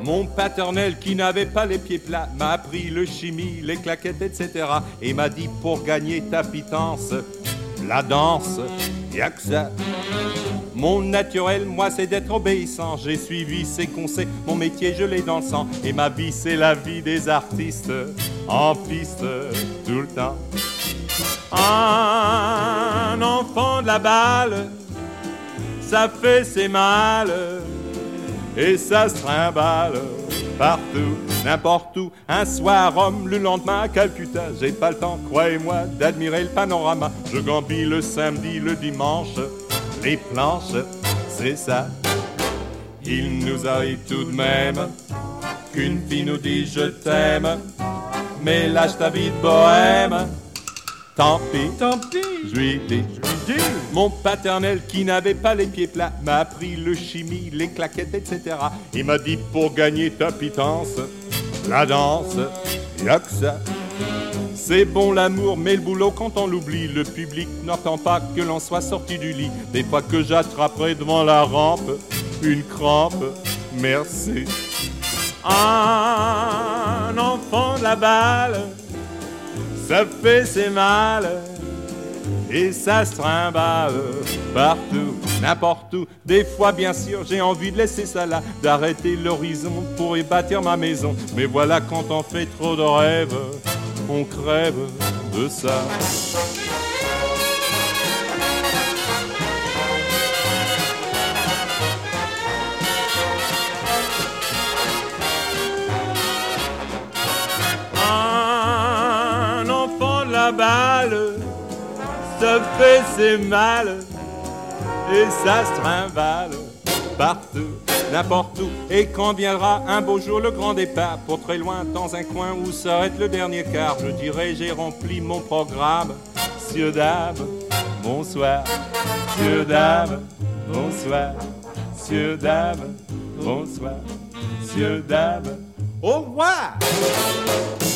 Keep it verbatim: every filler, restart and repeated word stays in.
Mon paternel qui n'avait pas les pieds plats m'a appris le chimie, les claquettes, et cetera. Et m'a dit pour gagner ta pitance, la danse, y'a que ça. Mon naturel, moi, c'est d'être obéissant. J'ai suivi ses conseils, mon métier, je l'ai dans le sang. Et ma vie, c'est la vie des artistes, en piste, tout le temps. Un enfant de la balle, ça fait ses mal, et ça se trimballe partout, n'importe où. Un soir Rome, le lendemain à Calcutta. J'ai pas le temps, croyez-moi, d'admirer le panorama. Je gambille le samedi, le dimanche, les planches, c'est ça. Il nous arrive tout de même qu'une fille nous dit je t'aime, mais lâche ta vie de bohème. Tant pis, tant pis, je lui dis, je lui dis. Mon paternel qui n'avait pas les pieds plats m'a appris le chimie, les claquettes, et cetera. Il m'a dit pour gagner ta pitance, la danse, y'a que ça. C'est bon l'amour, mais le boulot quand on l'oublie, le public n'entend pas que l'on soit sorti du lit. Des fois que j'attraperai devant la rampe une crampe, merci. Un enfant de la balle, ça fait ses mal, et ça se trimballe partout, n'importe où. Des fois, bien sûr, j'ai envie de laisser ça là, d'arrêter l'horizon pour y bâtir ma maison. Mais voilà, quand on fait trop de rêves, on crève de ça. Un enfant de la balle, ça fait ses mal, et ça se trimballe partout, n'importe où. Et quand viendra un beau jour le grand départ, pour très loin dans un coin où s'arrête le dernier quart, je dirai j'ai rempli mon programme. Messieurs, dames, bonsoir. Messieurs, dames, bonsoir. Messieurs, dames, bonsoir. Messieurs, dames, au revoir.